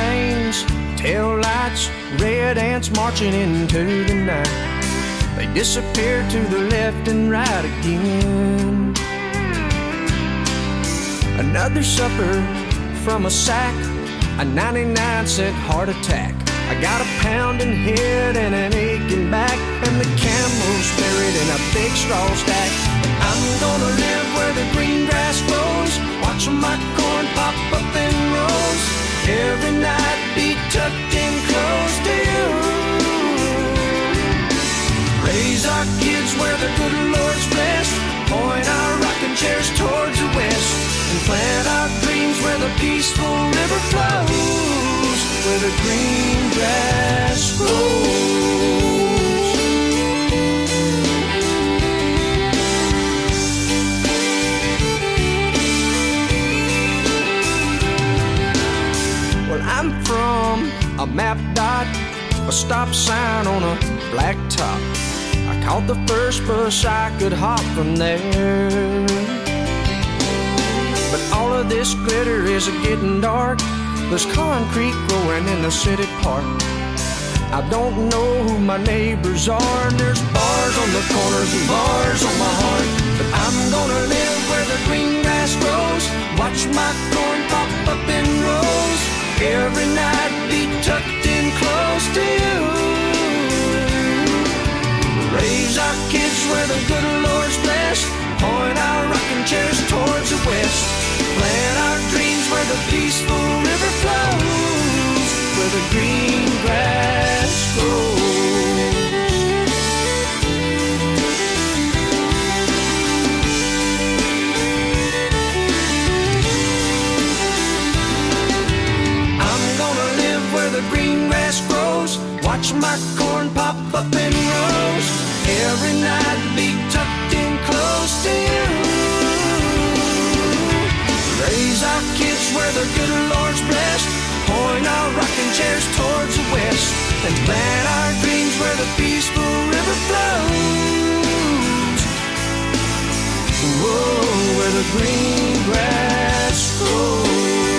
lanes, tail lights, red ants marching into the night. They disappear to the left and right again. Another supper from a sack, a 99-cent heart attack. I got a pounding head and an aching back, and the camel's buried in a big straw stack. I'm gonna live where the green grass grows, watch my corn pop up in rows. Every night be tucked in close to you. Raise our kids where the good Lord's blessed, point our rocking chairs towards the west, and plant our dreams where the peaceful river flows, where the green grass grows. Well, I'm from a map dot, a stop sign on a black top. I caught the first bus I could hop from there. But all of this glitter is getting dark. There's concrete growing in the city park. I don't know who my neighbors are, and there's bars on the corners and bars on my heart. But I'm gonna live where the green grass grows, watch my corn pop up in rows. Every night be tucked in close to you. Raise our kids where the good Lord's blessed, point our rocking chairs towards the west, plant our dreams where the peaceful river flows, where the green grass grows. I'm gonna live where the green grass grows, watch my corn pop up in rows. Every night be tucked in close to you. Raise our kids where the good Lord's blessed, point our rocking chairs towards the west, and plant our dreams where the peaceful river flows. Whoa, where the green grass grows.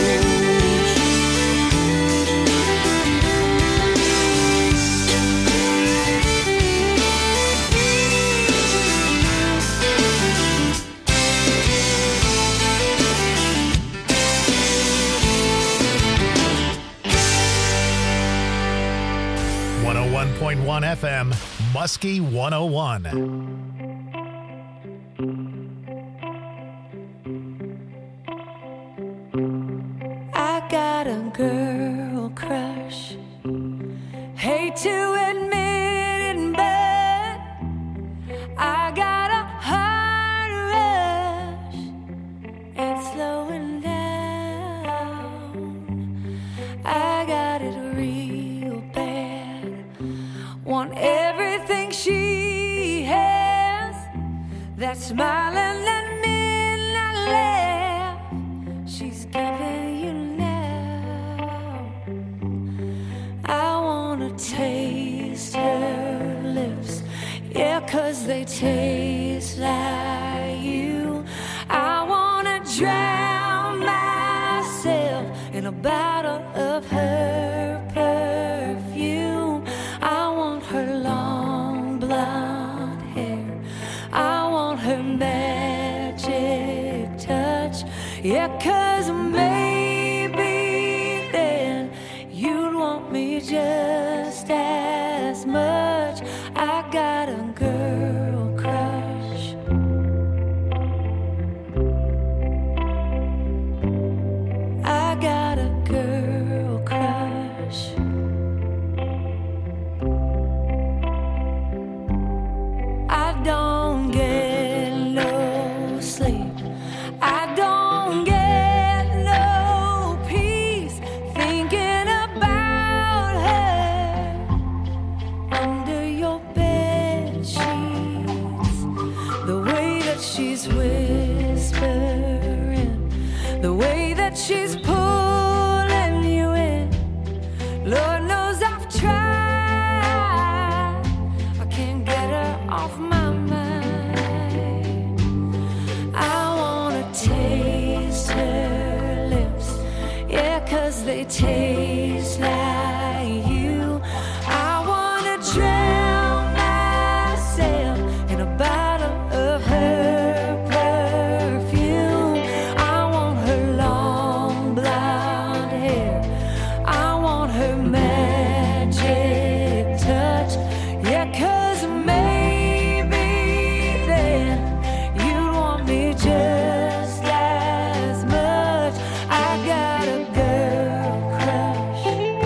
101.1 FM, Muskie 101. I got a girl crush. Hate to admit it, but I got a heart rush. It's slowing down. I got it real bad. Want everything she has. That smiling and midnight laugh she's giving you now. I wanna taste her lips, yeah, 'cause they taste like you. I wanna drown myself in a bottle of her perfume. I want her long blonde hair, I want her magic touch, yeah, 'cause maybe then you'd want me just as much. I got a girl crush. I got a girl taste like you. I wanna drown myself in a bottle of her perfume. I want her long blonde hair. I want her magic touch. Yeah, 'cause maybe then you'd want me just as much. I got a girl crush.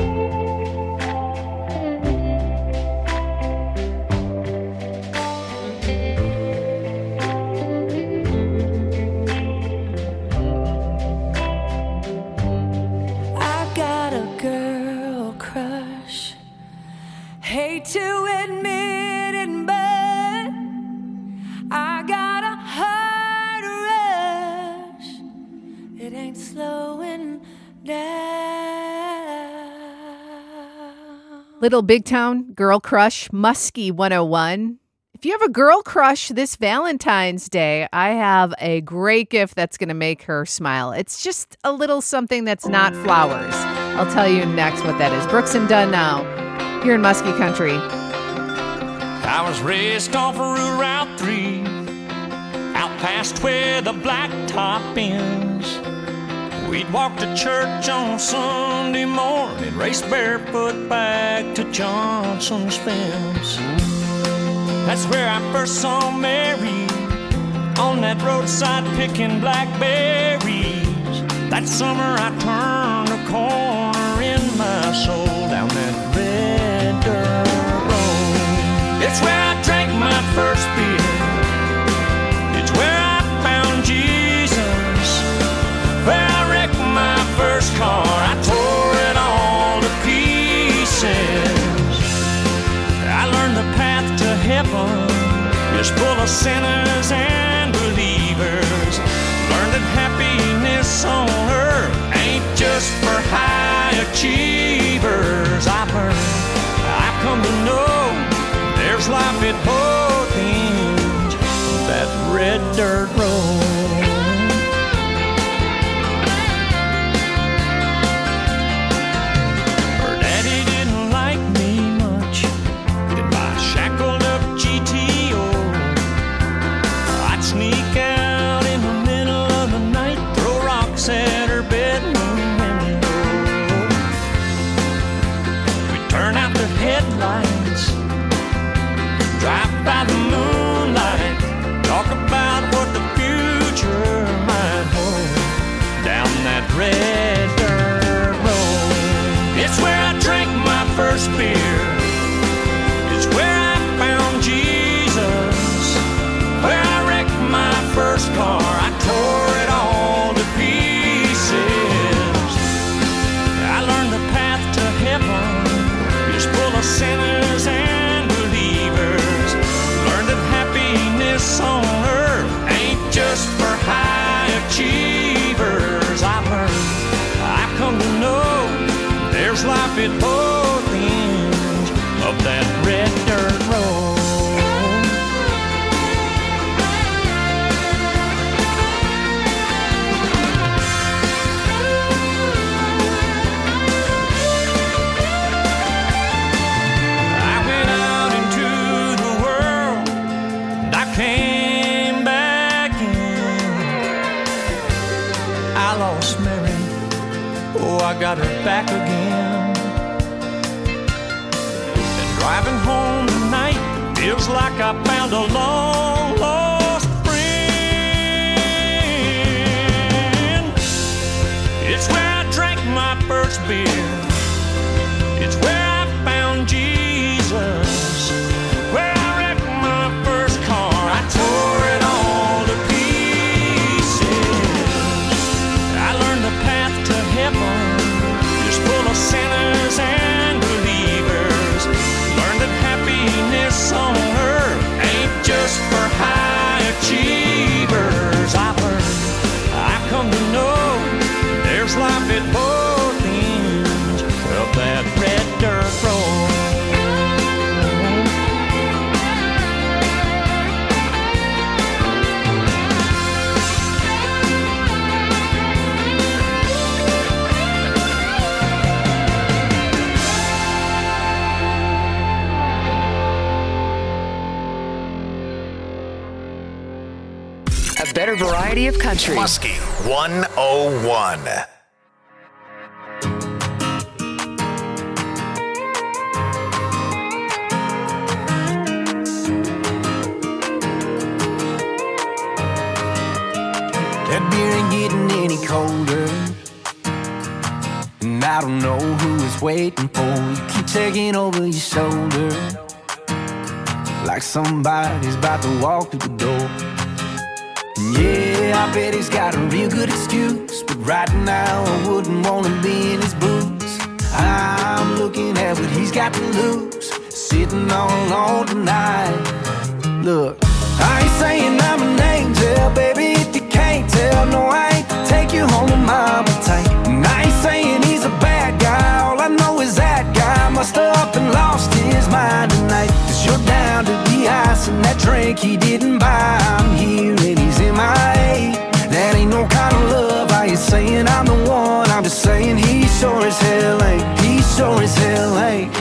I got a girl crush. Hate to admit it, but I got a heart rush. It ain't slowing down. Little Big Town Girl Crush, Muskie 101. If you have a girl crush this Valentine's Day, I have a great gift that's going to make her smile. It's just a little something that's not flowers. I'll tell you next what that is. Brooks and Dunn now, here in Muskie Country. I was raised off of Route 3, out past where the blacktop ends. We'd walk to church on Sunday morning, race barefoot back to Johnson's fence. That's where I first saw Mary, on that roadside picking blackberries. That summer I turned a corner in my soul down that red dirt road. It's where I drank my first beer. It's where I found Jesus. Where I wrecked my first car. I tore it all to pieces. I learned the path to heaven is full of sinners and believers. Learned that happiness on earth ain't just for high achievers. I've come to know there's life at both ends of that red dirt road. Her daddy didn't like me much in my shackled up GTO. I'd sneak out in the middle of the night, throw rocks at her bedroom window. We'd turn out the headlights, drive by the moonlight, talk about what the future might hold down that red dirt road. It's where I drank my first beer. It's where I found Jesus. Where I wrecked my first car. I tore it all to pieces. I learned the path to heaven is full of sinners and believers. Learned that happiness on earth ain't just for high achievers. I've come to know there's life at both ends of that red dirt road. I went out into the world and I came back in. I lost Mary, oh, I got her back again. And driving home tonight feels like I found a long lost friend. It's where I drank my first beer. It's where I found Jesus. Where I wrecked my first car. I tore it all to pieces. I learned the path to heaven is full of sinners and believers. Learned that happiness on earth ain't just for high achievers. I've come to know there's life at both ends of that red dirt road. better variety of country. Muskie 101. That beer ain't getting any colder, and I don't know who it's waiting for. You keep checking over your shoulder, like somebody's about to walk through the door. And yeah, I bet he's got a real good excuse, but right now I wouldn't want to be in his boots. I'm looking at what he's got to lose, sitting all alone tonight. Look, I ain't saying I'm an angel, baby, if you can't tell. No, I ain't take you home to mama tight. And I ain't saying he's a bad guy, all I know is that guy must have up and lost his mind tonight. Cause you're down to the ice and that drink he didn't buy. I'm here and he's MIA. That ain't no kind of love. I ain't saying I'm the one, I'm just saying he sure as hell ain't. He sure as hell ain't.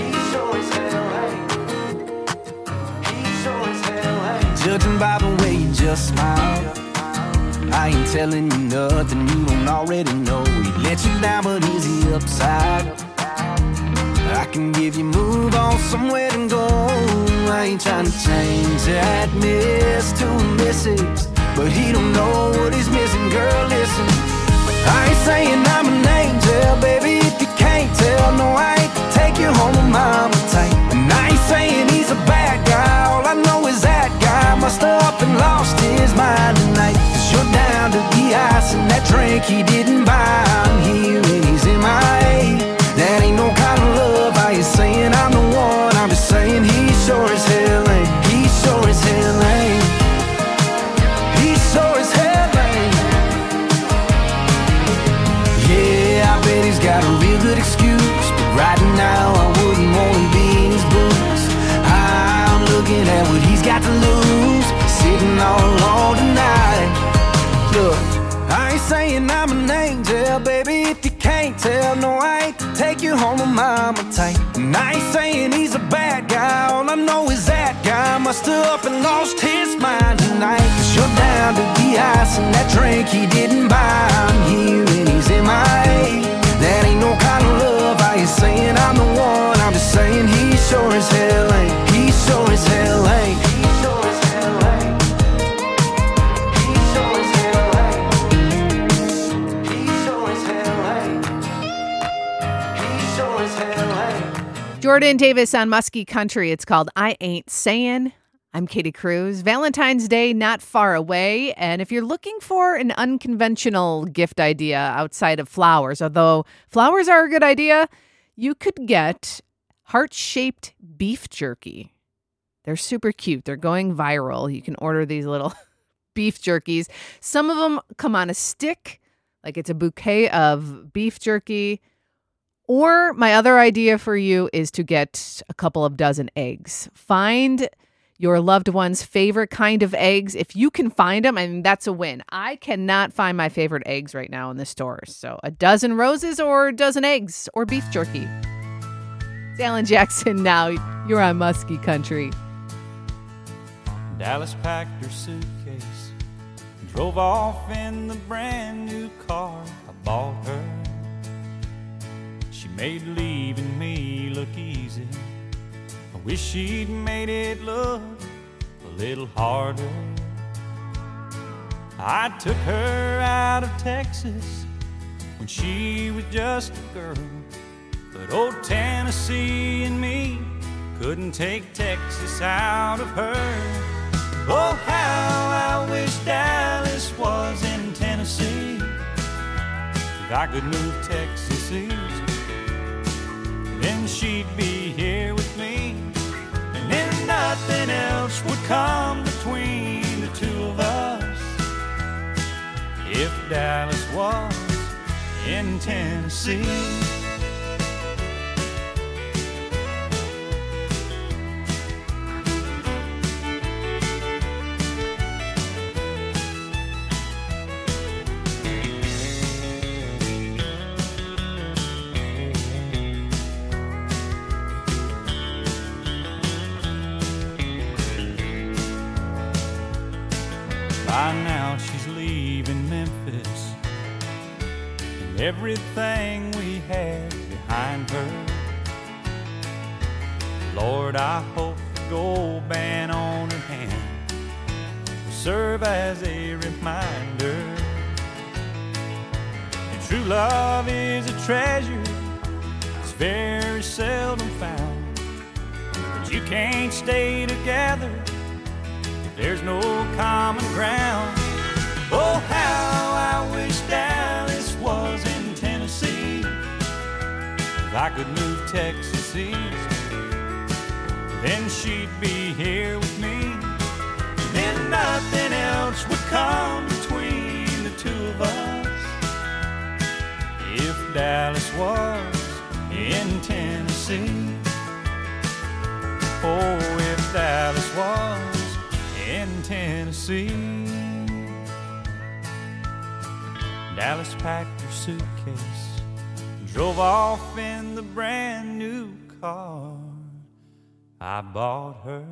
Judging by the way you just smile, I ain't telling you nothing you don't already know. He let you down, but is he upside? I can give you move on somewhere to go. I ain't trying to change that miss to a misses, but he don't know what he's missing. Girl, listen, I ain't saying I'm an angel, baby, if you can't tell. No, I ain't take you home to mama tight. And I ain't saying he's a bad guy, all I know is that guy must have up and lost his mind tonight. Cause you're down to the ice and that drink he didn't buy. I'm here and he's MIA. That ain't no kind of love. I ain't saying I'm the one, I'm just saying he sure as hell ain't. He sure as hell ain't. He sure as hell ain't. Yeah, I bet he's got a real good excuse, but right now I wouldn't want to be in his boots. I'm looking at what he's got to lose, sitting all alone tonight. Look, I ain't saying I'm an angel, baby, if you can't tell. No, I ain't take you home to mama tight. And I ain't saying he's a bad guy, all I know is that guy must have up and lost his mind tonight. Cause you're down to the ice and that drink he didn't buy. I'm here and he's MIA. That ain't no kind of love. I ain't saying I'm the one, I'm just saying he sure as hell ain't. He sure as hell ain't. He sure as hell ain't. He sure as hell ain't. He sure as hell ain't. He sure as hell ain't. Jordan Davis on Muskie Country. It's called I Ain't Sayin'. I'm Katie Cruz. Valentine's Day not far away, and if you're looking for an unconventional gift idea outside of flowers, although flowers are a good idea, you could get heart-shaped beef jerky. They're super cute. They're going viral. You can order these little beef jerkies. Some of them come on a stick, like it's a bouquet of beef jerky. Or my other idea for you is to get a couple of dozen eggs. Find your loved one's favorite kind of eggs. If you can find them, I mean, that's a win. I cannot find my favorite eggs right now in the stores. So a dozen roses or a dozen eggs or beef jerky. It's Alan Jackson now. You're on Muskie Country. Dallas packed her suitcase and drove off in the brand new car I bought her. She made leaving me look easy. I wish she'd made it look a little harder. I took her out of Texas when she was just a girl, but old Tennessee and me couldn't take Texas out of her. Oh, how I wish Dallas was in Tennessee. If I could move Texas east, then she'd be here with me, and then nothing else would come between the two of us. If Dallas was in Tennessee. By now she's everything we had behind her. Lord, I hope the gold band on her hand will serve as a reminder that true love is a treasure that's very seldom found. But you can't stay together if there's no common ground. Oh, how I wish Dallas was in Tennessee. If I could move Texas east, then she'd be here with me. Then nothing else would come between the two of us. If Dallas was in Tennessee. Oh, if Dallas was in Tennessee. Dallas packed her suitcase and drove off in the brand new car I bought her.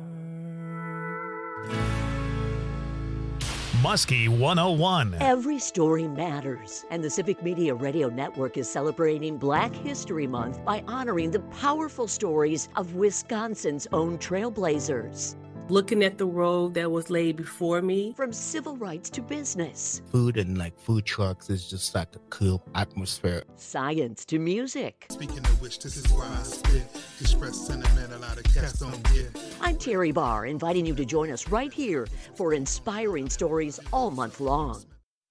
Muskie 101. Every story matters, and the Civic Media Radio Network is celebrating Black History Month by honoring the powerful stories of Wisconsin's own trailblazers. Looking at the road that was laid before me. From civil rights to business. Food and food trucks is just like a cool atmosphere. Science to music. Speaking of which, this is why I spit. Express sentiment a lot of cats don't get. I'm Terry Barr, inviting you to join us right here for inspiring stories all month long.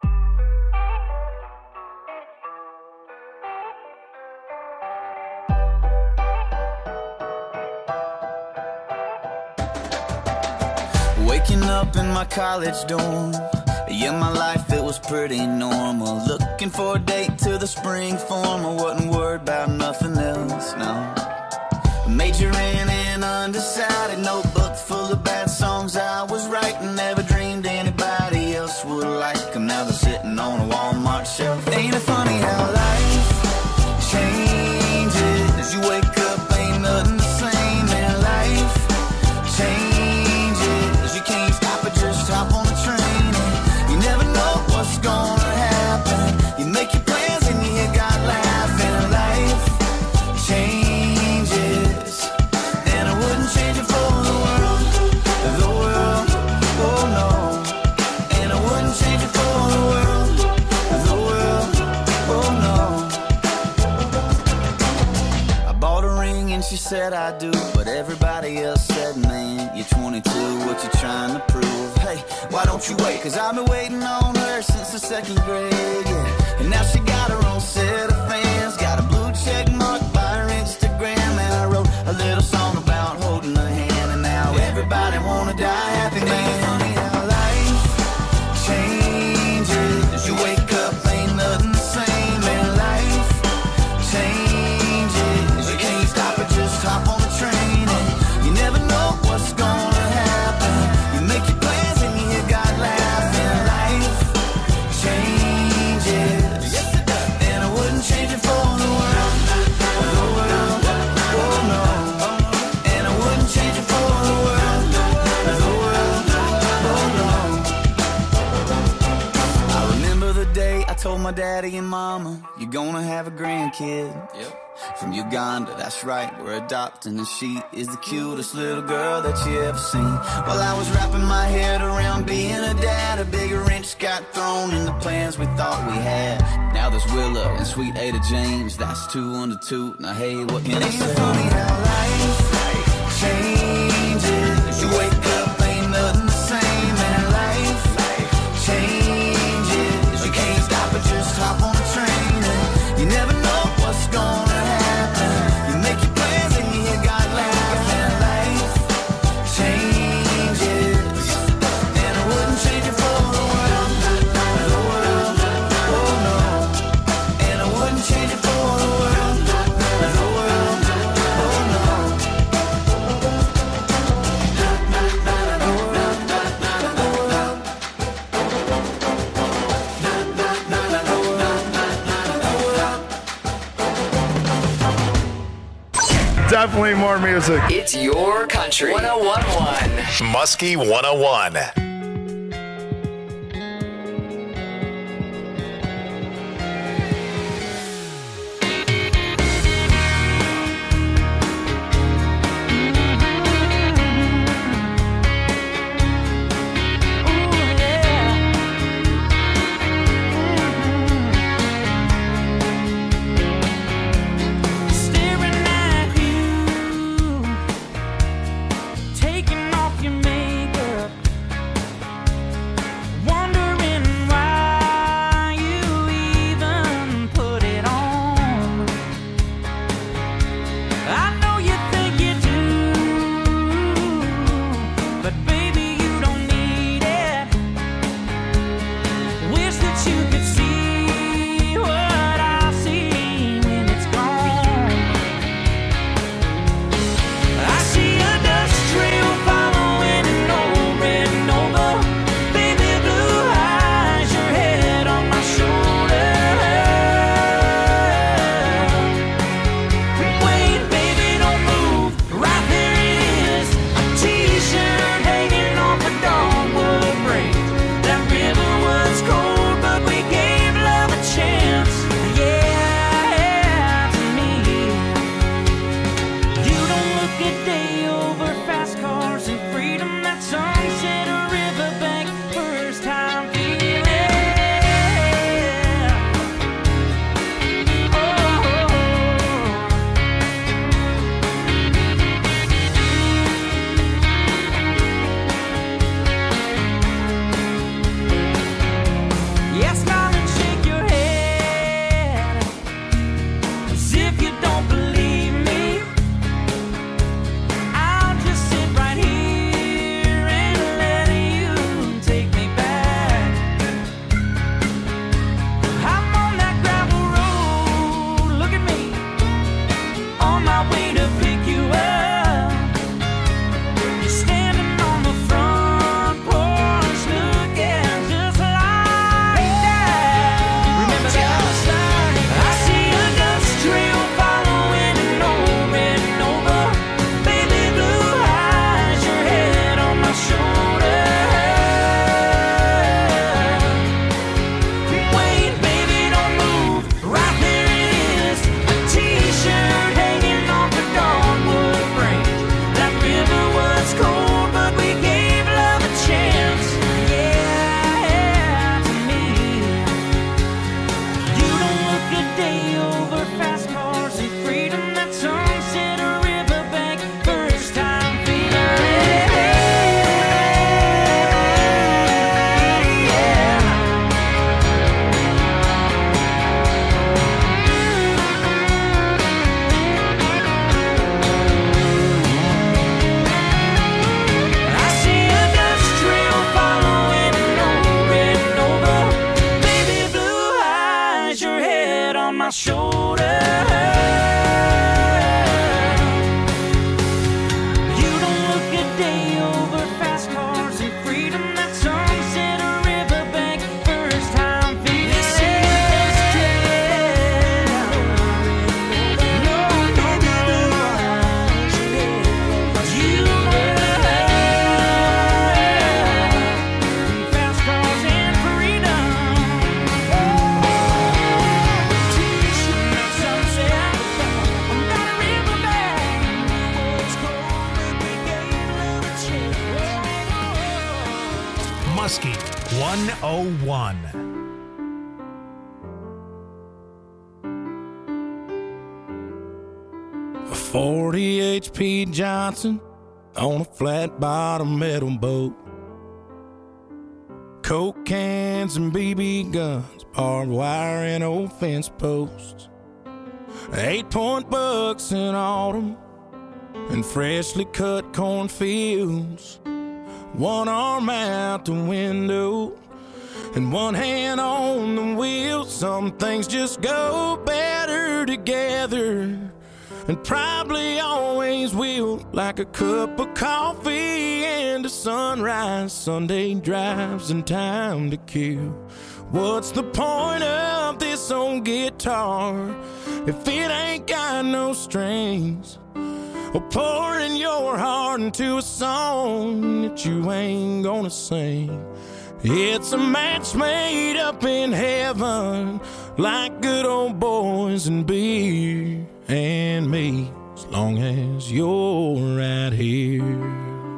Waking up in my college dorm. Yeah, my life, it was pretty normal. Looking for a date to the spring formal. Wasn't worried about nothing else, no. Majoring in undecided. Notebook full of bad songs I was writing. Never dreamed anybody else would like them. Now they're sitting on a Walmart shelf. Ain't it funny how life changes? You wake up, ain't nothing the same. And life changes. You can't stop it, just hop on the train. And you never know what's gonna happen. You make your plans and you hear God laughing. Life changes, and I wouldn't change it for the world. The world, oh no. And I wouldn't change it for the world. The world, oh no. I bought a ring and she said I do, but everybody else said, man, you're 22, what you trying to prove? Hey, why don't you wait? Cause I've been waiting on her since the second grade, yeah. And now she got her own set of fans. Got a blue check mark by her Instagram. And I wrote a little song about holding her hand. And now everybody wanna die happy, man. Funny how life changes. You wake up, ain't nothing the same. And life changes. You can't stop it, just hop on the train. And you never know what's gonna happen. You make your plans and you hear God laughing. Life changes. Yes, it does. And I wouldn't change it for the world. The world, oh no. And I wouldn't change it for the world. The world, oh no. I remember the day I told my daddy and mama, you're gonna have a grandkid. Yep. From Uganda, that's right, we're adopting, and she is the cutest little girl that you ever seen. While I was wrapping my head around being a dad, a big wrench got thrown in the plans we thought we had. Now there's Willow and sweet Ada James, that's 2 under 2. Now hey, what can I say? Ain't it funny how life changes? You wake up, ain't nothing the same, and life changes. You can't stop it, just hop on the train, and you never know what's gonna happen. You make your plans and you hear God laughing. Life changes, and I wouldn't change it for the world. The world, oh no. And I wouldn't change it for the world. The world, oh no. Definitely more music. It's your country. 101.1. Muskie 101. my shoulder. You don't look a day over fast cars and freedom. That sunset or riverbank, first time feeling fast cars and freedom. Muskie 101. 40 H.P. Johnson on a flat bottom metal boat. Coke cans and BB guns, barbed wire and old fence posts. 8-point bucks in autumn and freshly cut cornfields. One arm out the window and one hand on the wheel. Some things just go better together, and probably always will. Like a cup of coffee and a sunrise, Sunday drives and time to kill. What's the point of this old guitar if it ain't got no strings? Or pouring your heart into a song that you ain't gonna sing. It's a match made up in heaven, like good old boys and beer and me, as long as you're right here.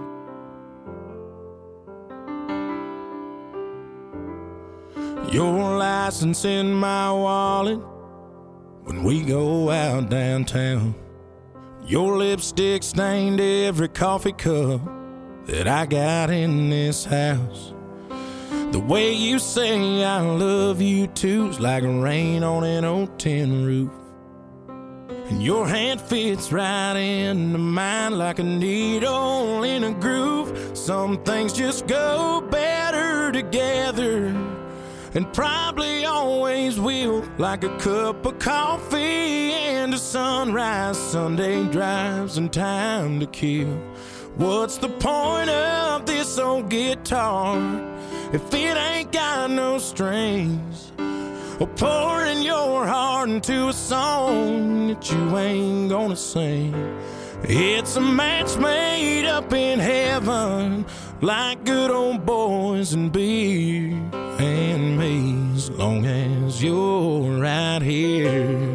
Your license in my wallet when we go out downtown. Your lipstick stained every coffee cup that I got in this house. The way you say I love you too is like rain on an old tin roof. and your hand fits right into mine like a needle in a groove. Some things just go better together, and probably always will, like a cup of coffee and a sunrise, Sunday drives and time to kill. What's the point of this old guitar if it ain't got no strings? Or pouring your heart into a song that you ain't gonna sing. It's a match made up in heaven, like good old boys and beer and me, as long as you're right here.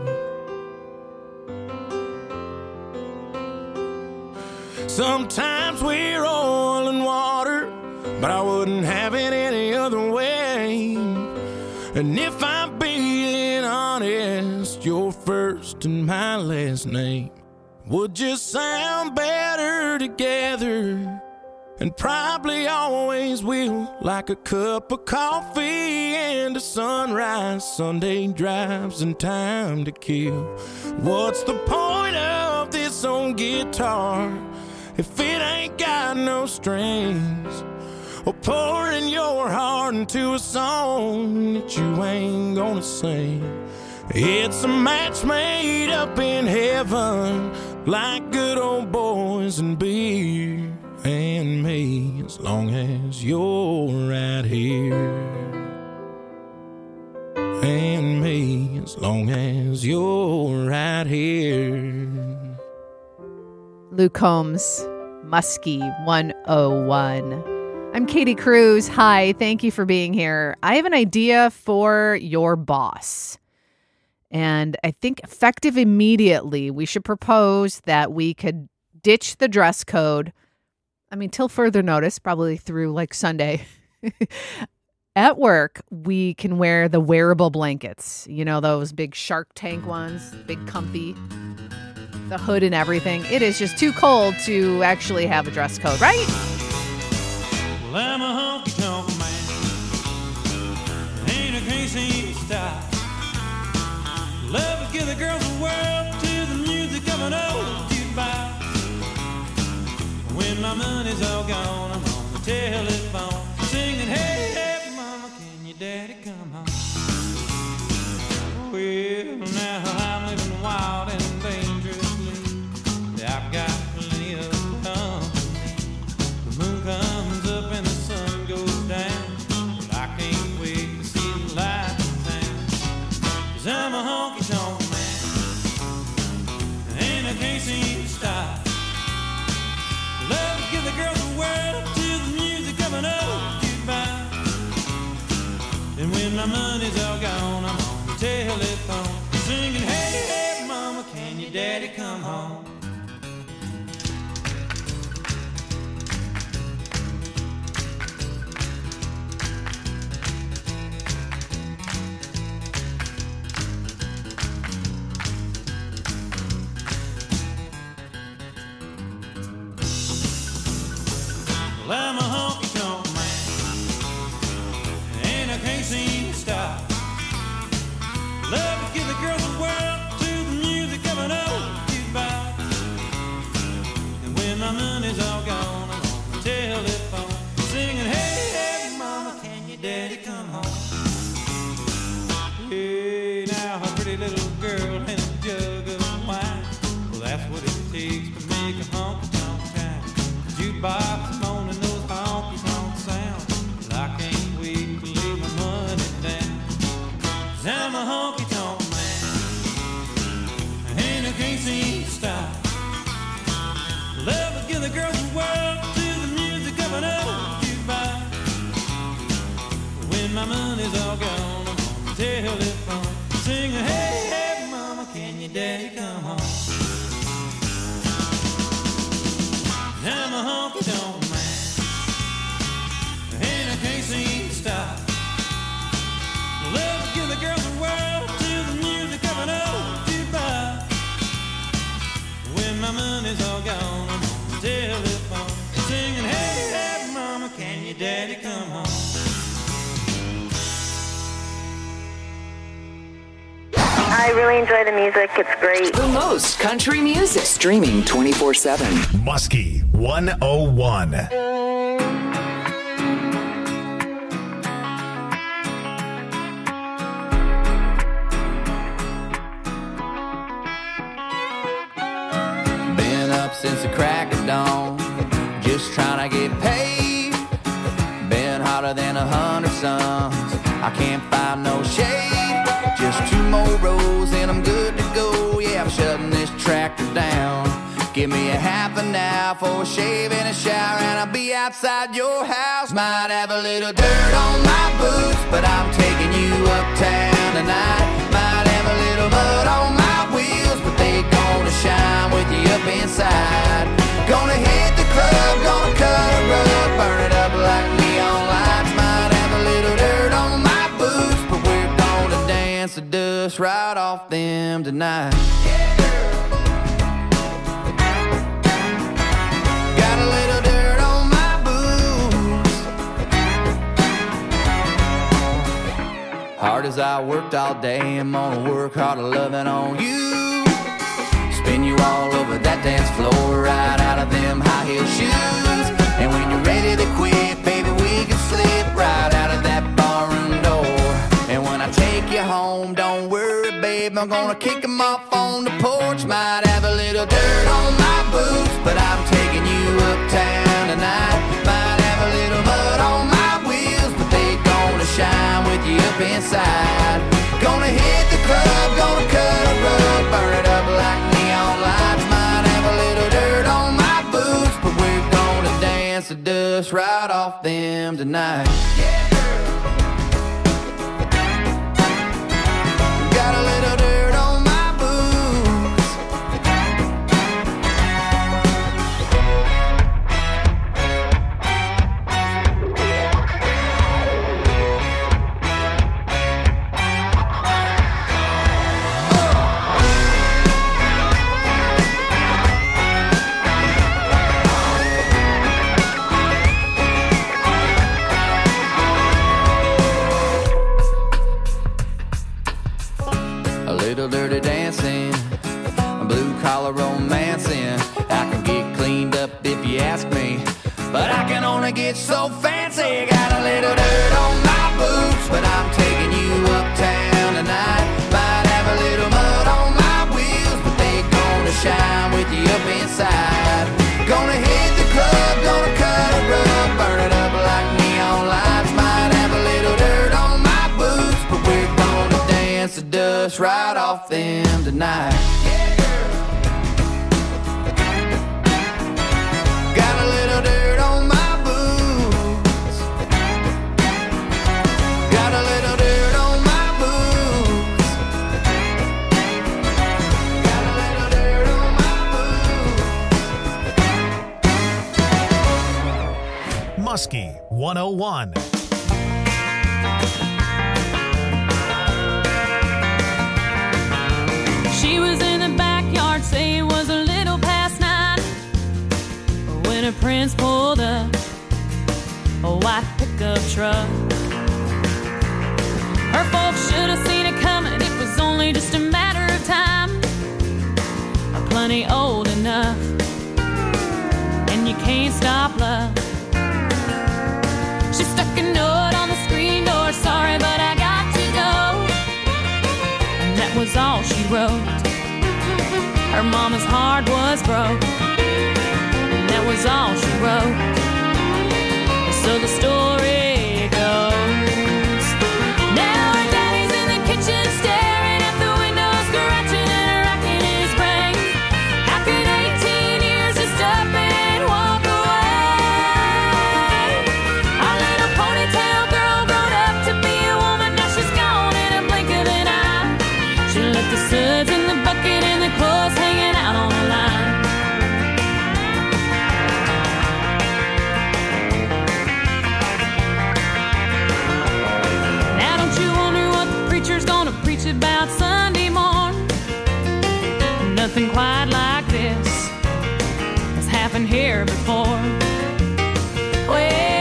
Sometimes we're oil and water, but I wouldn't have it any other way. And if I'm being honest, your first and my last name would just sound better together, and probably always will, like a cup of coffee and a sunrise, Sunday drives and time to kill. What's the point of this old guitar if it ain't got no strings? Or pouring your heart into a song that you ain't gonna sing. It's a match made up in heaven, like good old boys and beer and me, as long as you're right here. And me, as long as you're right here. Luke Combs, Muskie 101. I'm Katie Cruz. Hi, thank you for being here. I have an idea for your boss. And I think effective immediately, we should propose that we could ditch the dress code. I mean, till further notice, probably through like Sunday. At work, we can wear the wearable blankets. You know, those big Shark Tank ones, big comfy, the hood and everything. It is just too cold to actually have a dress code, right? Well, I'm a honky-tonk man, ain't a crazy style. Love to give the girls a whirl to the music of an old jukebox. When my money's all gone, I'm on the telephone singing, hey, hey, mama, can your daddy come home? Well, now I'm living wild and dangerously. I've got plenty of company. The moon comes up and the sun goes down, but I can't wait to see the lights in town. 'Cause I'm a honky-tonk man, and I can't seem to stop. Love to give the girls a whirl to the music of an old jukebox. And when my money's all gone, I'm on the telephone singing, hey, hey, mama, can your daddy come home? Well, I'm a honky-tonk man, and I can't seem to stop. Love to give the girls a whirl to the music of an old jukebox. And when my money's all gone, I'm on the telephone singing, hey, hey, mama, can your daddy come home? Hey, now a pretty little girl and a jug of wine, well, that's what it takes to make a honky-tonk town. Jukebox moaning those honky-tonk sounds, but I can't wait to lay my money down. 'Cause I'm a honky-tonk man, and I can't seem to stop. Love to give the girls a whirl to the music of an old jukebox. When my money's all gone, I'm on the telephone singing, hey, hey, mama, can your daddy come home? I'm a honky-tonk man, and I can't seem to stop. Love to give the girls a whirl to the music of an old jukebox. When my money's all gone, I'm on the telephone singing, hey, hey, mama, can your daddy come home? I really enjoy the music. It's great. The most country music. Streaming 24/7. Muskie 101. Been up since the crack of dawn, just trying to get paid. Been hotter than 100 suns, I can't find no shade. Just 2 more rows and I'm good to go. Yeah, I'm shutting this tractor down. Give me a half an hour for a shave and a shower, and I'll be outside your house. Might have a little dirt on my boots, but I'm taking you uptown tonight. Might have a little mud on my wheels, but they gonna shine with you up inside. Gonna hit the club, gonna cut a rug, burn it up like neon lights. Might have a little dirt on my boots, but we're gonna dance the dust right off them tonight. Got a little dirt on my boots. Hard as I worked all day, I'm gonna work harder loving on you. Spin you all over that dance floor, right out of them high heel shoes. And when you're ready to quit, baby, we can slip right out of that barroom door. And when I take you home, don't worry, babe, I'm gonna kick them off on the porch. Might have a little dirt on my boots, but I'm taking you uptown tonight. Might have a little mud on my wheels, but they gonna shine with you up inside. Gonna hit the club, gonna cut a rug, burn it up like neon lights. Might have a little dirt on my boots, but we're gonna dance the dust right off them tonight. Got a little dirt on my boots. A little dirty dancing, a blue collar romancing. I can get cleaned up if you ask me, but I can only get so fancy. Got a little dirt on my boots, but I'm taking you uptown tonight. Might have a little mud on my wheels, but they gonna shine with you up inside. Gonna hit the club, gonna cut a rug, burn it up like neon lights. Might have a little dirt on my boots, but we're gonna dance the dust right off them tonight. Got a little dirt on my boots. Got a little dirt on my boots. Got a little dirt on my boots. Muskie 101. She was in the backyard, say it was a little past 9, when her prince pulled up a white pickup truck. Her folks should have seen it coming, it was only just a matter of time. Plenty old enough, and you can't stop love. She stuck a note on the screen door, sorry but I got to go. And that was all she wrote. Her mama's heart was broke, and that was all she wrote. So the story goes, now her daddy's in the kitchen staring at the window, scratching and racking his brain. How could 18 years just up and walk away? Our little ponytail girl grown up to be a woman, now she's gone in a blink of an eye. She left the suds in the bucket and the clothes hanging out on the line. Now don't you wonder what the preacher's gonna preach about Sunday morn? Nothing quite like this has happened here before.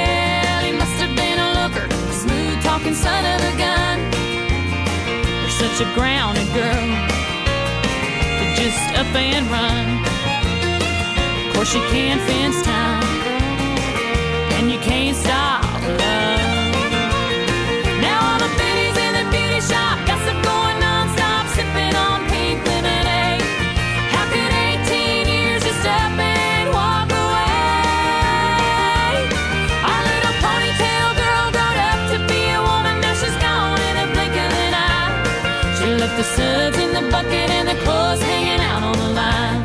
Well, he must have been a looker, smooth talking son of a gun. There's such such a grounded girl to just up and run. Of course you can't fence time, and you can't stop love. Now all the biddies in the beauty shop gossip going non-stop, sipping on pink lemonade. How could 18 years just up and walk away? Our little ponytail girl grown up to be a woman, now she's gone in a blink of an eye. She left the suds in the bucket and the clothes hanging out on the line.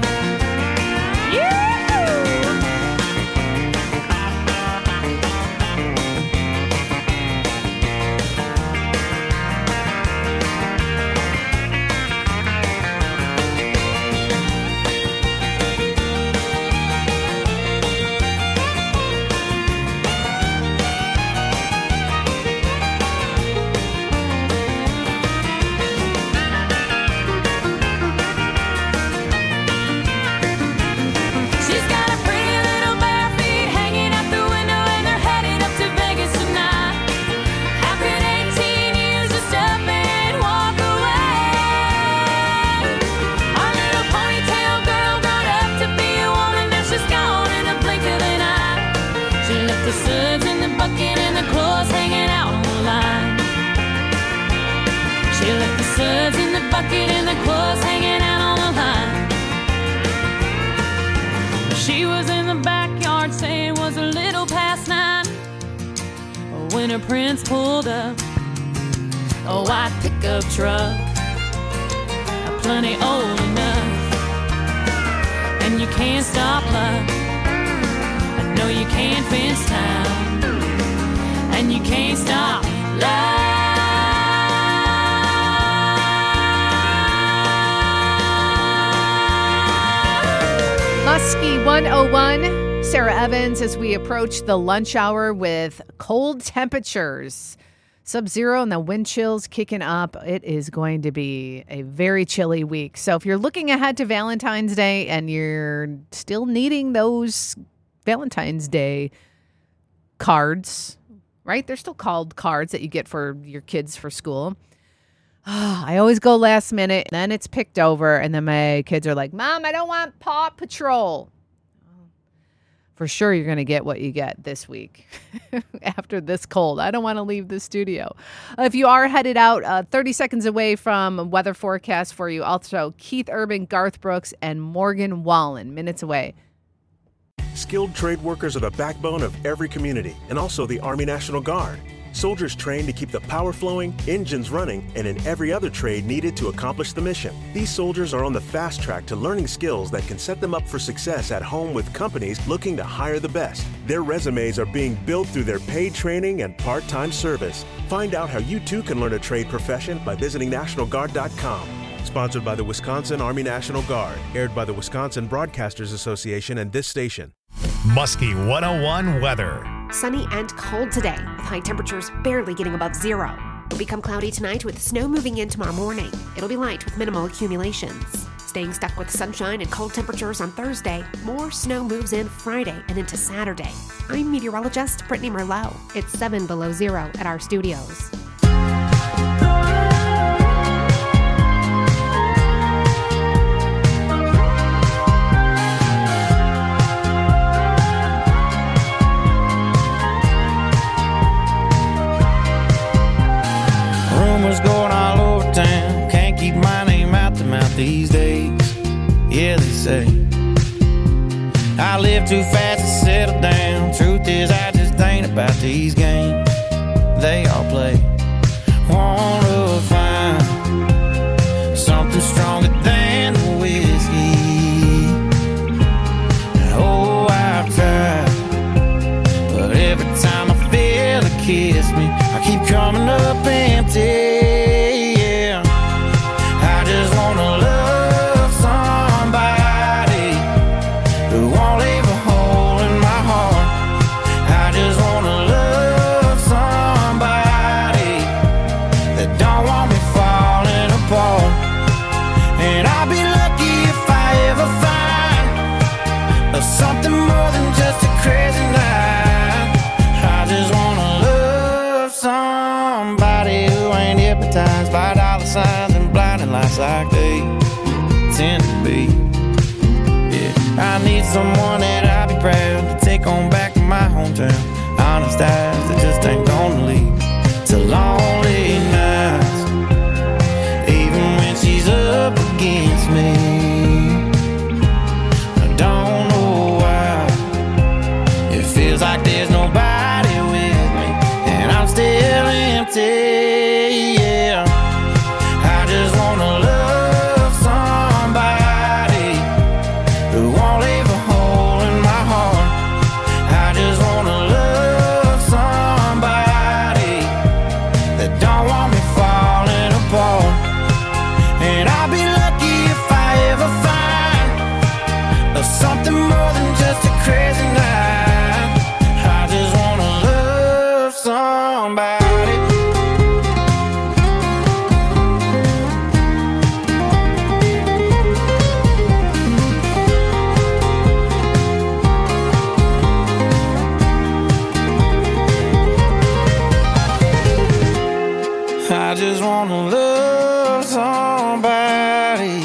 The suds in the bucket and the clothes hanging out on the line. She left the suds in the bucket and the clothes hanging out on the line. She was in the backyard saying it was a little past 9 when her prince pulled up a white pickup truck, plenty old enough, and you can't stop love. No, you can't fence time, and you can't stop love. Muskie 101, Sarah Evans, as we approach the lunch hour with cold temperatures, sub-zero and the wind chills kicking up. It is going to be a very chilly week. So if you're looking ahead to Valentine's Day and you're still needing those Valentine's Day cards, right? They're still called cards that you get for your kids for school. I always go last minute, and then it's picked over, and then my kids are like, Mom, I don't want Paw Patrol. For sure you're going to get what you get this week after this cold. I don't want to leave the studio. If you are headed out 30 seconds away from weather forecast for you, also Keith Urban, Garth Brooks, and Morgan Wallen, minutes away. Skilled trade workers are the backbone of every community, and also the Army National Guard. Soldiers trained to keep the power flowing, engines running, and in every other trade needed to accomplish the mission. These soldiers are on the fast track to learning skills that can set them up for success at home with companies looking to hire the best. Their resumes are being built through their paid training and part-time service. Find out how you too can learn a trade profession by visiting NationalGuard.com. Sponsored by the Wisconsin Army National Guard. Aired by the Wisconsin Broadcasters Association and this station. Muskie 101 weather. Sunny and cold today, with high temperatures barely getting above zero. It'll become cloudy tonight with snow moving in tomorrow morning. It'll be light with minimal accumulations. Staying stuck with sunshine and cold temperatures on Thursday, more snow moves in Friday and into Saturday. I'm meteorologist Brittany Merlot. It's 7 below zero at our studios. Rumors going all over town, can't keep my name out the mouth these days. Yeah, they say I live too fast to settle down. Truth is, I just ain't about these games they all play. Wanna find something stronger than the whiskey. Oh, I've tried, but every time I feel it kiss me, I keep coming up empty. Yeah, I just wanna love somebody who won't leave a hole in my heart. I just wanna love somebody need someone that I'll be proud to take on back to my hometown. Honest eyes that just ain't gonna lead to lonely nights. Even when she's up against me, I don't know why. It feels like there's nobody with me, and I'm still empty. Yeah, I just wanna love somebody who won't leave a hole in my heart. I just wanna love somebody that don't want me falling apart. And I'll be lucky if I ever find something more than just a crazy night. I just wanna love somebody. I just wanna love somebody.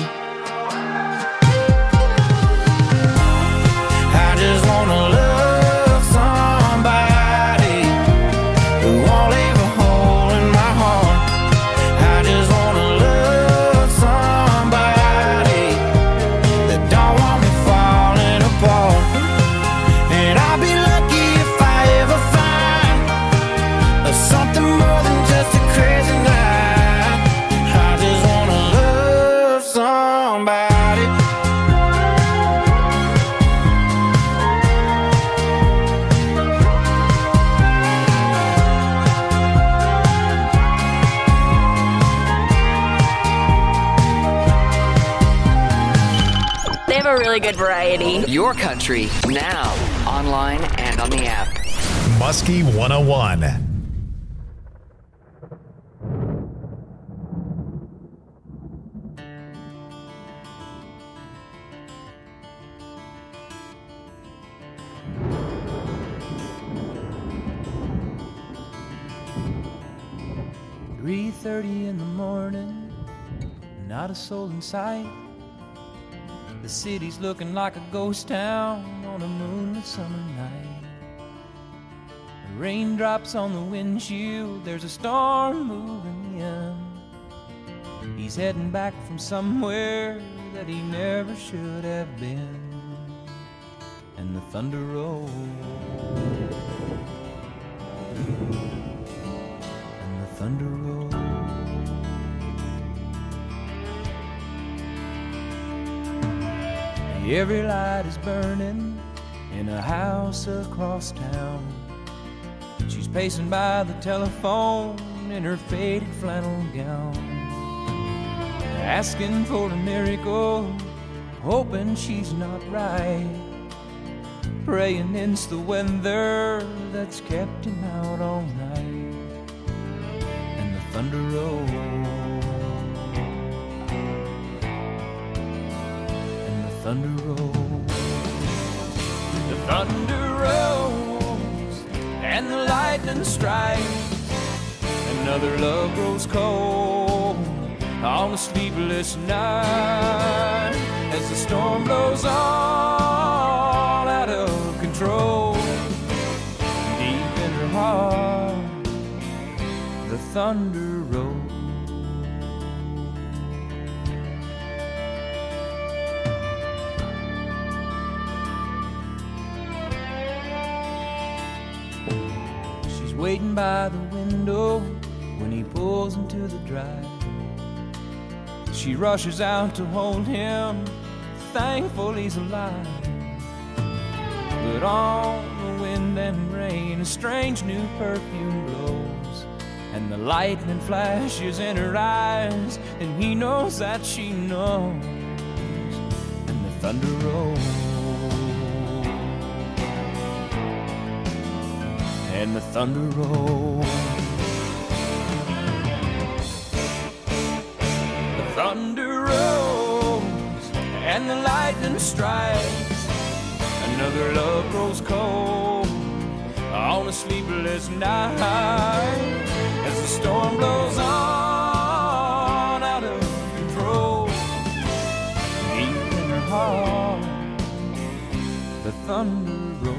I just wanna love somebody who won't leave a hole in my heart. I just wanna love somebody that don't want me falling apart. And I'll be lucky if I ever find something more than just a crazy night. I just wanna love somebody. They have a really good variety. Your country, now, online and on the app. Muskie 101. .30 in the morning, not a soul in sight. The city's looking like a ghost town on a moonlit summer night. The raindrops on the windshield, there's a storm moving in. He's heading back from somewhere that he never should have been. And the thunder rolls, and the thunder rolls. Every light is burning in a house across town. She's pacing by the telephone in her faded flannel gown, asking for a miracle, hoping she's not right, praying it's the weather that's kept him out all night. And the thunder rolls, thunder rolls, the thunder rolls, and the lightning strikes. Another love grows cold on a sleepless night as the storm blows all out of control. Deep in her heart, the thunder rolls. Waiting by the window when he pulls into the drive. She rushes out to hold him, thankful he's alive. But on the wind and rain, a strange new perfume blows, and the lightning flashes in her eyes, and he knows that she knows. And the thunder rolls, and the thunder rolls. The thunder rolls, and the lightning strikes. Another love grows cold on a sleepless night as the storm blows on out of control. Deep in her heart, the thunder roll.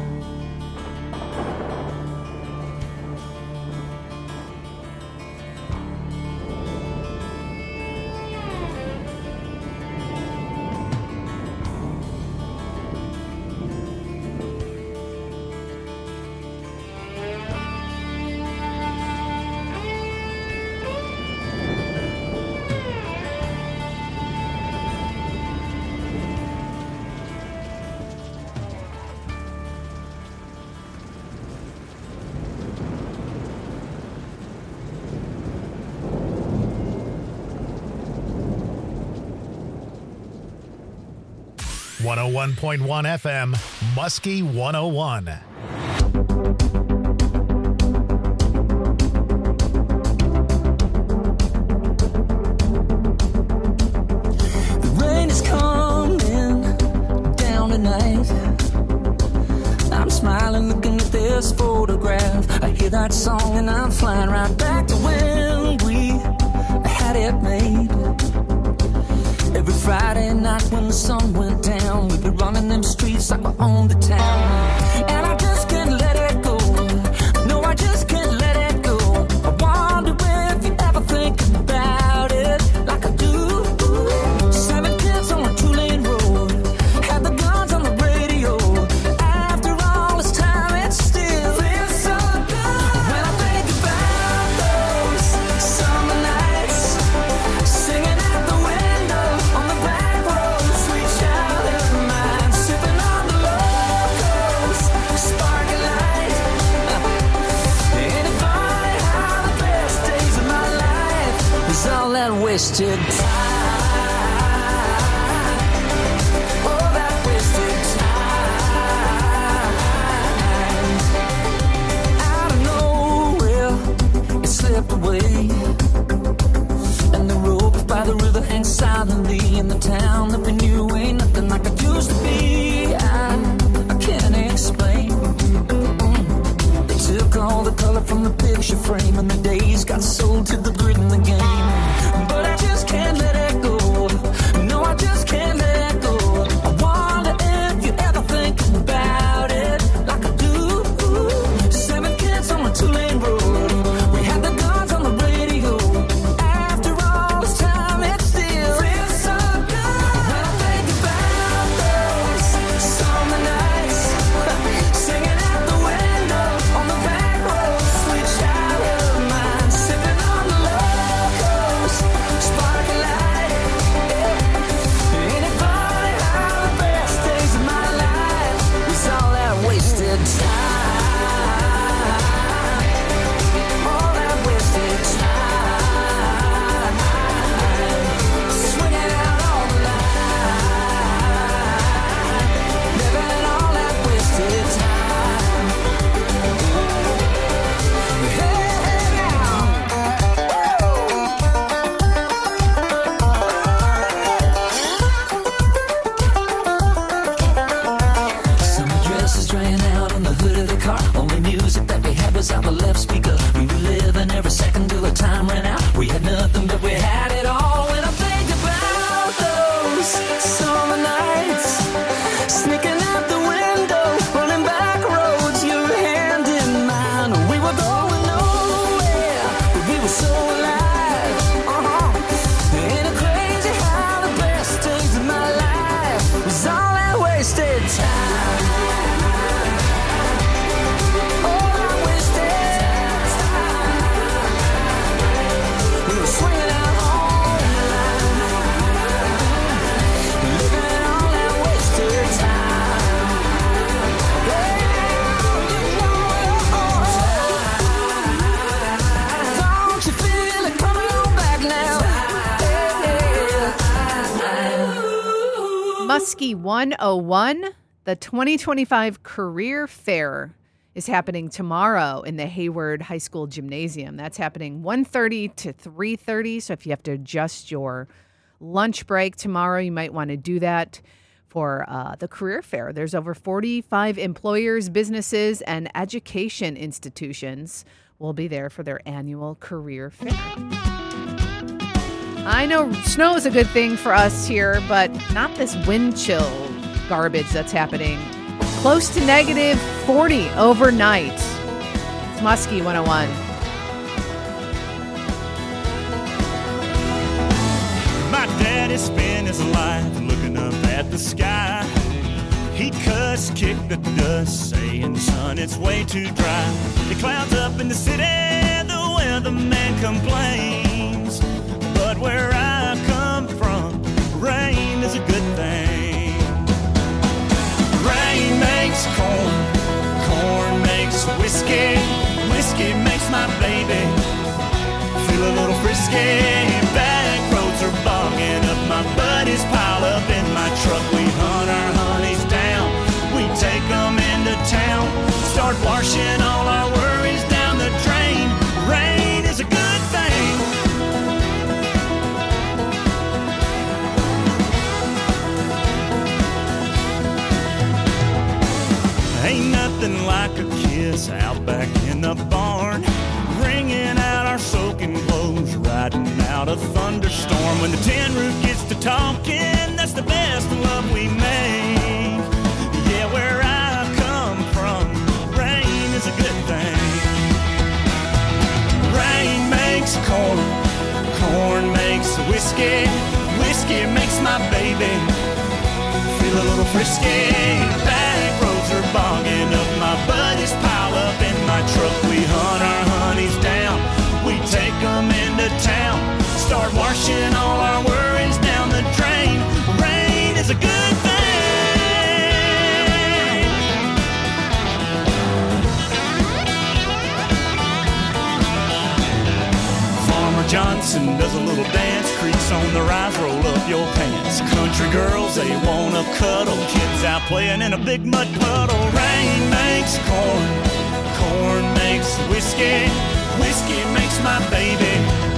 .1 FM, Muskie 101. The rain is coming down tonight. I'm smiling looking at this photograph. I hear that song and I'm flying right back to when we had it made. Every Friday night when the sun went down, we'd be running them streets like we owned the town. And I just can't let it go. No, I just can't let it go. I wonder if you ever think about it like I do. 7 kids on a 2-lane road, had the guns on the radio. After all this time, it still feels so good. When I think about those summer nights, singing out the window on the back road, sweet childhood of mine, sipping on the locals, sparkling light. Ain't it funny how the best days of my life is all that wasted time? Oh, that wasted time. Out of nowhere, it slipped away. And the rope by the river hangs silently in the town that we knew ain't nothing like it used to be. I can't explain. They took all the color from the picture frame and the days got sold to the grid in the game. But I just can't let it go. No, I just can't let it go. I wonder if you ever think about it like I do. 7 kids on a 2-lane road, we had the guns on the radio. After all this time, it still feels so good. When I think about those summer nights, singing out the window on the back road, sweet childhood of mine, sipping on the locals, sparkling light. Ain't it funny how the best days of my life was all that wasted time? All that wasted time. Swinging out on the line, living all that wasted time. Hey, now. Summer dresses drying out on the hood of the car. Only music that we had was out the left speaker. We were living every second till the time ran out. We had nothing, but we had it all. When I think about those summer nights, sneaking out the window, running back roads, your hand in mine. We were going nowhere, but we were so alive. Ain't it crazy how the best days of my life was all that wasted time? All that wasted time. We were swinging out on the line, living all that wasted time. Don't you feel it coming on back now? Muskie 101, the 2025 Career Fair is happening tomorrow in the Hayward High School Gymnasium. That's happening 1:30 to 3:30. So if you have to adjust your lunch break tomorrow, you might want to do that for the Career Fair. There's over 45 employers, businesses, and education institutions will be there for their annual Career Fair. I know snow is a good thing for us here, but not this wind chill garbage that's happening Close to negative 40 overnight. It's Muskie 101. My daddy spent his life looking up at the sky. He cussed, kicked the dust, saying, son, it's way too dry. The clouds up in the city, the weatherman complains. But where I come from, rain is a good thing. Rain makes corn, corn makes whiskey, whiskey makes my baby feel a little frisky. Back roads are bogging up, my buddies pile up in my truck. We hunt our honeys down, we take them into town, start washing all our worries down the drain. Rain is a good thing. Ain't nothing like a kiss out back in the barn, wringing out our soaking clothes, riding out a thunderstorm. When the tin roof gets to talking, that's the best love we make. Yeah, where I come from, rain is a good thing. Rain makes corn, corn makes whiskey, whiskey makes my baby feel a little frisky. Back roads are bogging up, my buddies pile up in my truck. We hunt our honeys down, we take them into town, start washing all our worries down the drain. Rain is a good thing. Farmer Johnson does a little dance, creaks on the rise, roll up your pants. Country girls, they wanna cuddle, kids out playing in a big mud puddle. Rain makes corn, corn makes whiskey, whiskey makes my baby.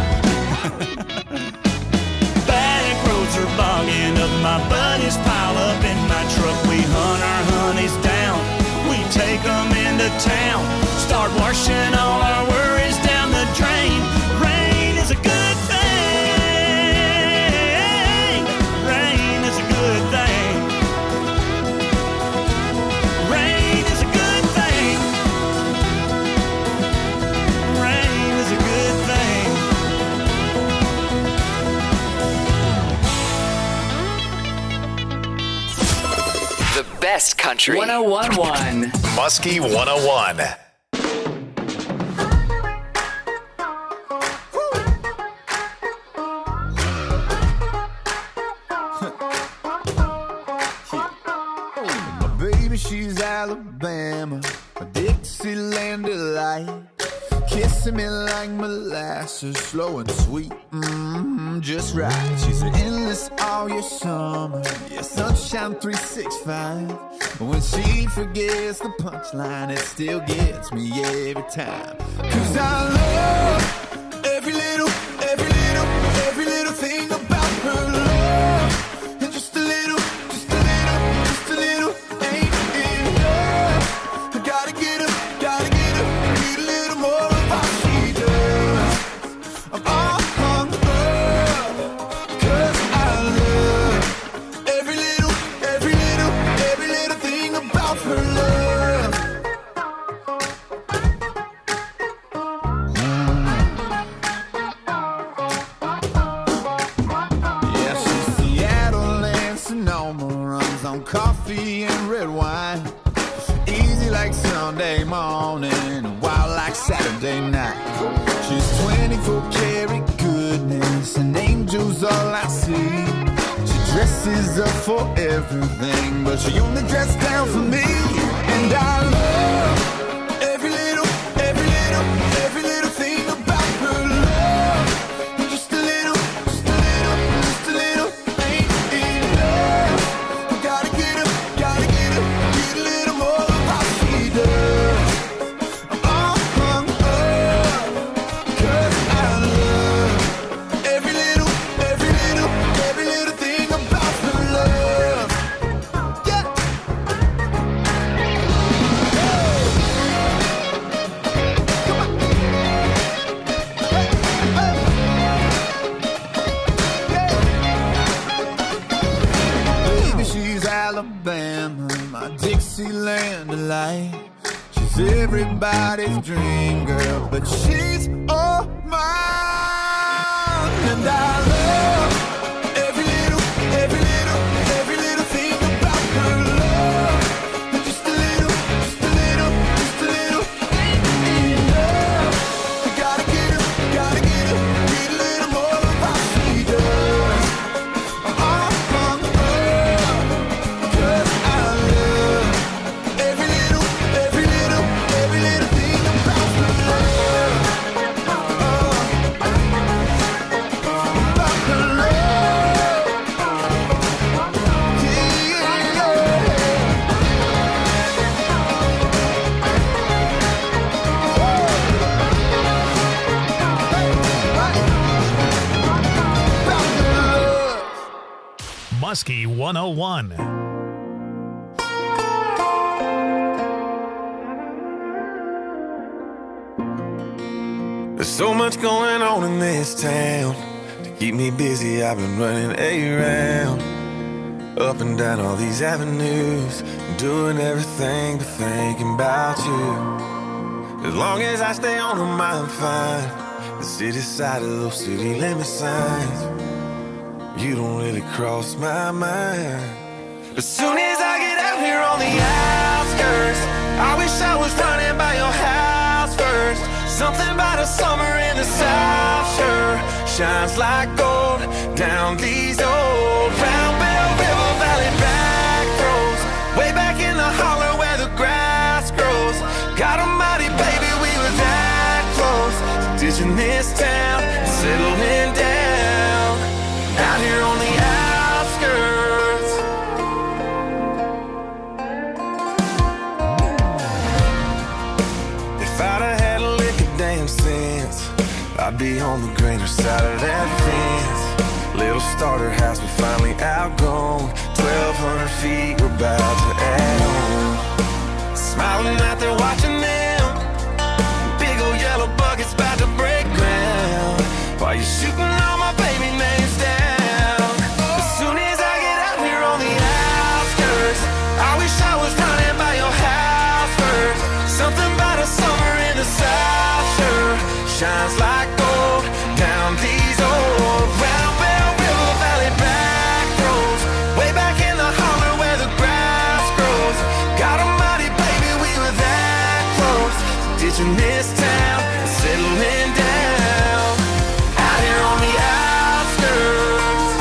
Back roads are bogging up, my buddies pile up in my truck. We hunt our honeys down, we take them into town, start washing all our worries down the drain. Rain is a good thing. Rain is a good thing. Rain is a good thing. Rain is a good thing. The best country. 101.1. Muskie 101. Baby, she's Alabama, a Dixieland delight. Kissing me like molasses, slow and sweet, just right. She's endless all year summer, yeah, sunshine 365. When she forgets the punchline, it still gets me every time. 'Cause I love every little thing about her love. And just a little ain't enough. I gotta get her, need a little more of what she does. I'm all hung up, 'cause I love every little thing about her love. Yeah, she's Seattle and Sonoma, runs on coffee and red wine. Easy like Sunday morning, wild like Saturday night. She's 24 karat goodness, and angels all I see. She dresses up for everything, but she only dresses down for me. And I love every little thing about her love. And just a little ain't enough. I gotta get her, need a little more of what she does. I'm all hung up, 'cause I love every little thing about her love. Yeah. Fantasyland delight. She's everybody's dream girl, but she's all mine. And I love every little thing about her love. Just a little love. You gotta get her, need a little more of how she does. Cause I love every little thing about her love. About her love. Muskie 101. There's so much going on in this town. To keep me busy, I've been running around, up and down all these avenues, doing everything but thinking about you. As long as I stay on them, I'm fine. The city side of those city limit signs, you don't really cross my mind. As soon as I get out here on the outskirts, I wish I was running by your house first. Something about a summer in the South sure shines like gold down these old Round Bell River Valley back roads, way back in the holler where the grass grows. God almighty, baby, we were that close to ditching this town and settling down out here on the outskirts. If I'd have had a lick of damn sense, I'd be on the greener side of that fence. Little starter house we finally outgrown, 1,200 feet we're about to add on. Smiling out there watching them, big old yellow buckets about to break ground, while you're shooting all my baby names down. As soon as I get out here on the outskirts, I wish I was running by your house first. Something about a summer in the South sure shines like gold down these old Round Bell River Valley back roads, way back in the holler where the grass grows. God almighty, baby, we were that close to ditching this town and settling down out here on the outskirts.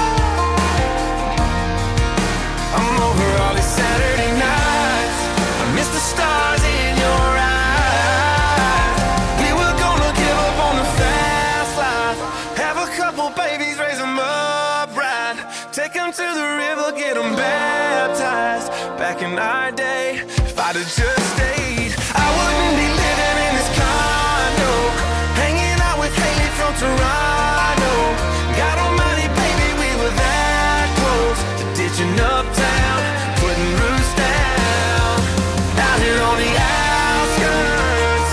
I'm over all these Saturday nights, I miss the stars in your eyes. We were gonna give up on the fast life, have a couple babies, raise them up right, take them to the river, get them baptized. Back in our day, if I'd have just stayed, I wouldn't be living in this condo, hanging out with Haley from Toronto. God almighty, baby, we were that close to ditching uptown, putting roots down out here on the outskirts.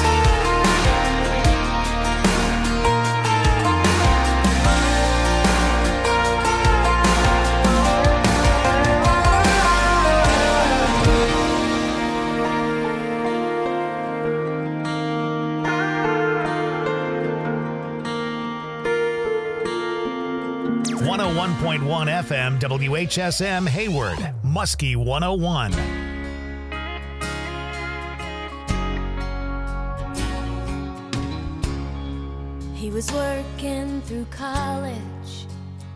.1 FM WHSM Hayward, Muskie 101. He was working through college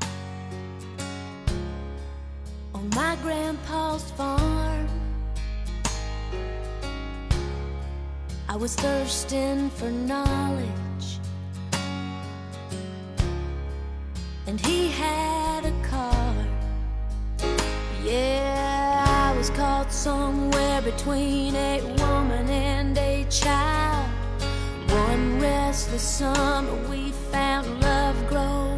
on my grandpa's farm. I was thirsting for knowledge, and he had a car. Yeah, I was caught somewhere between a woman and a child. One restless summer we found love grow